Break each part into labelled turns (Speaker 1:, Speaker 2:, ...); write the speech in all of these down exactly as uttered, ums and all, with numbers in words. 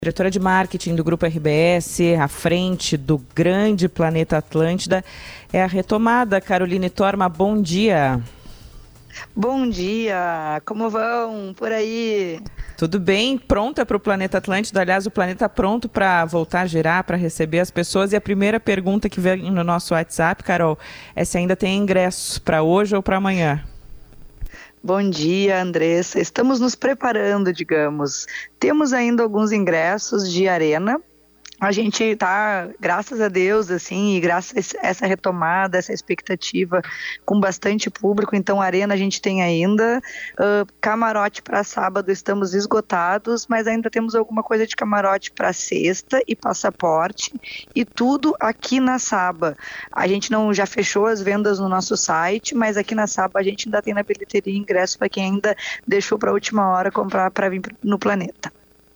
Speaker 1: diretora de marketing do Grupo R B S, à frente do grande Planeta Atlântida, é a retomada. Caroline Torma, bom dia.
Speaker 2: Bom dia, como vão por aí?
Speaker 1: Tudo bem, pronta para o Planeta Atlântida? Aliás, o planeta pronto para voltar a girar, para receber as pessoas. E a primeira pergunta que vem no nosso WhatsApp, Carol, é se ainda tem ingressos para hoje ou para amanhã.
Speaker 2: Bom dia, Andressa. Estamos nos preparando, digamos. Temos ainda alguns ingressos de arena. A gente está, graças a Deus, assim, e graças a essa retomada, essa expectativa, com bastante público. Então, a arena a gente tem ainda. Uh, camarote para sábado estamos esgotados, mas ainda temos alguma coisa de camarote para sexta e passaporte, e tudo aqui na Saba. A gente não já fechou as vendas no nosso site, mas aqui na Saba a gente ainda tem na bilheteria ingresso para quem ainda deixou para a última hora comprar para vir no Planeta.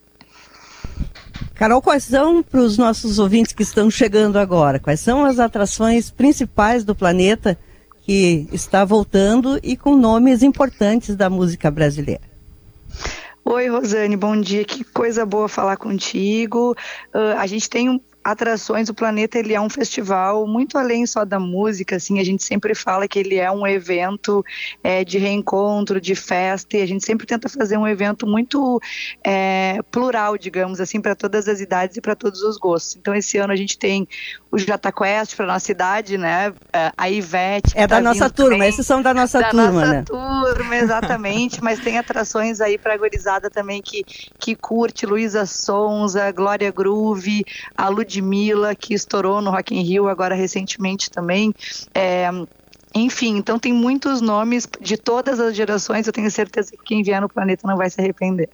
Speaker 3: Carol, quais são, para os nossos ouvintes que estão chegando agora, quais são as atrações principais do Planeta que está voltando e com nomes importantes da música brasileira?
Speaker 2: Oi, Rosane, bom dia, que coisa boa falar contigo. Uh, a gente tem um atrações, o Planeta ele é um festival muito além só da música, assim, a gente sempre fala que ele é um evento é, de reencontro, de festa, e a gente sempre tenta fazer um evento muito é, plural, digamos assim, para todas as idades e para todos os gostos. Então esse ano a gente tem o Jota Quest para nossa idade, né, a Ivete.
Speaker 3: É da
Speaker 2: tá
Speaker 3: nossa turma, também. Esses são da nossa
Speaker 2: da
Speaker 3: turma,
Speaker 2: nossa
Speaker 3: né?
Speaker 2: turma, exatamente, mas tem atrações aí para a gurizada também que, que curte, Luísa Sonza, Glória Groove, a Ludmilla, que estourou no Rock in Rio agora recentemente também. É, enfim, então tem muitos nomes de todas as gerações, eu tenho certeza que quem vier no Planeta não vai se arrepender.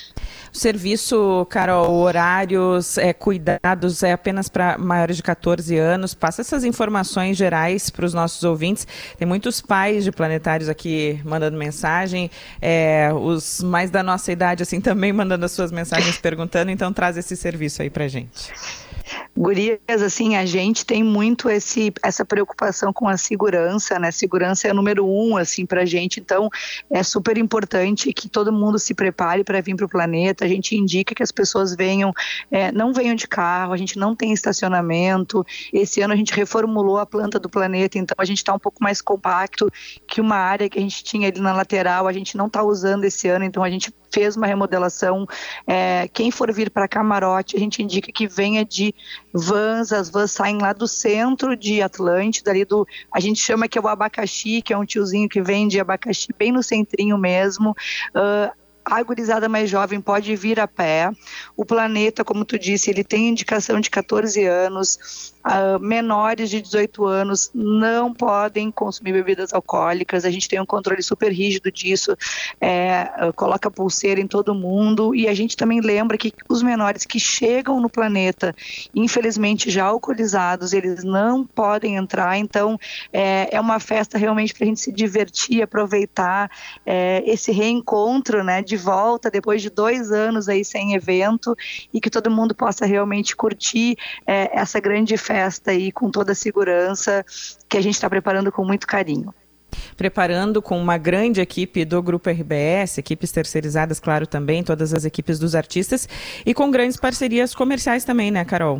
Speaker 1: O serviço, Carol, horários, é, cuidados, é apenas para maiores de catorze anos. Passa essas informações gerais para os nossos ouvintes. Tem muitos pais de planetários aqui mandando mensagem, é, os mais da nossa idade assim também mandando as suas mensagens perguntando, então traz esse serviço aí para gente.
Speaker 2: Gurias, assim, a gente tem muito esse, essa preocupação com a segurança, né? Segurança é número um, assim, pra gente, então é super importante que todo mundo se prepare para vir para o Planeta. A gente indica que as pessoas venham, é, não venham de carro, a gente não tem estacionamento. Esse ano a gente reformulou a planta do Planeta, então a gente está um pouco mais compacto que uma área que a gente tinha ali na lateral, a gente não está usando esse ano, então a gente fez uma remodelação. É, quem for vir para Camarote, a gente indica que venha de vans, as vans saem lá do centro de Atlântida, ali do, a gente chama que é o abacaxi, que é um tiozinho que vende abacaxi bem no centrinho mesmo. Uh, A gurizada mais jovem pode vir a pé. O Planeta, como tu disse, ele tem indicação de catorze anos. Uh, menores de dezoito anos não podem consumir bebidas alcoólicas. A gente tem um controle super rígido disso. É, uh, coloca pulseira em todo mundo. E a gente também lembra que os menores que chegam no Planeta, infelizmente já alcoolizados, eles não podem entrar. Então, é, é uma festa realmente para a gente se divertir, aproveitar é, esse reencontro, né, de volta depois de dois anos aí sem evento, e que todo mundo possa realmente curtir é, essa grande festa aí com toda a segurança que a gente está preparando com muito carinho.
Speaker 1: Preparando com uma grande equipe do Grupo R B S, equipes terceirizadas, claro, também, todas as equipes dos artistas, e com grandes parcerias comerciais também, né, Carol?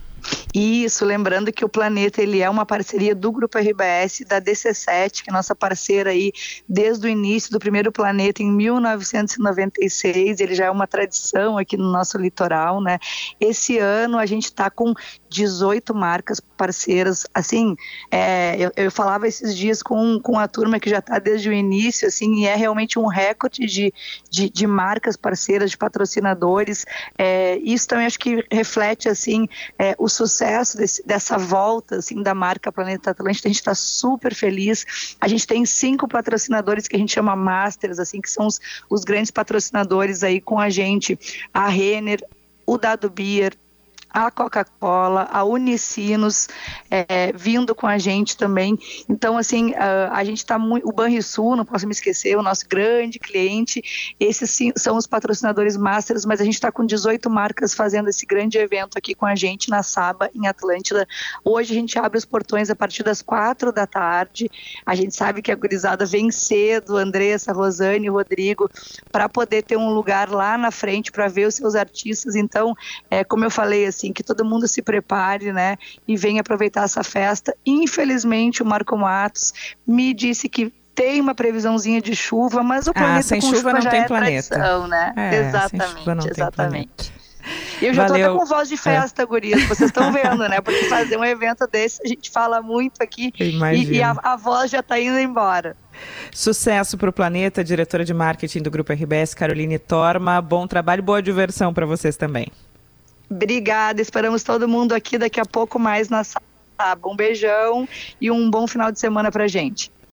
Speaker 2: Isso, lembrando que o Planeta ele é uma parceria do Grupo R B S, da D C sete, que é nossa parceira aí desde o início do primeiro Planeta em mil novecentos e noventa e seis, ele já é uma tradição aqui no nosso litoral, né? Esse ano a gente está com dezoito marcas parceiras, assim, é, eu, eu falava esses dias com, com a turma que já está desde o início, assim, e é realmente um recorde de, de, de marcas parceiras, de patrocinadores. É, isso também acho que reflete, assim, é, o sucesso desse, dessa volta, assim, da marca Planeta Atlântida. A gente está super feliz. A gente tem cinco patrocinadores que a gente chama Masters, assim, que são os, os grandes patrocinadores aí com a gente. A Renner, o Dado Beer, a Coca-Cola, a Unicinos, é, vindo com a gente também. Então, assim, a, a gente está muito... O Banrisul, não posso me esquecer, o nosso grande cliente. Esses sim, são os patrocinadores masters, mas a gente está com dezoito marcas fazendo esse grande evento aqui com a gente na Saba, em Atlântida. Hoje a gente abre os portões a partir das quatro da tarde. A gente sabe que a gurizada vem cedo, Andressa, Rosane, Rodrigo, para poder ter um lugar lá na frente para ver os seus artistas. Então, é, como eu falei, assim, que todo mundo se prepare, né, e venha aproveitar essa festa. Infelizmente, o Marco Matos me disse que tem uma previsãozinha de chuva, mas o
Speaker 1: ah,
Speaker 2: planeta
Speaker 1: sem
Speaker 2: com
Speaker 1: chuva,
Speaker 2: chuva
Speaker 1: não
Speaker 2: já
Speaker 1: tem
Speaker 2: é
Speaker 1: planeta.
Speaker 2: tradição, né?
Speaker 1: É,
Speaker 2: exatamente,
Speaker 1: sem chuva não
Speaker 2: exatamente.
Speaker 1: Tem
Speaker 2: Eu já
Speaker 1: Valeu.
Speaker 2: tô até com voz de festa, é. gurias, vocês estão vendo, né? Porque fazer um evento desse, a gente fala muito aqui e, e a, a voz já tá indo embora.
Speaker 1: Sucesso para o Planeta, diretora de marketing do Grupo R B S, Caroline Torma. Bom trabalho, boa diversão para vocês também.
Speaker 2: Obrigada, esperamos todo mundo aqui daqui a pouco mais na sala. Um beijão e um bom final de semana pra gente.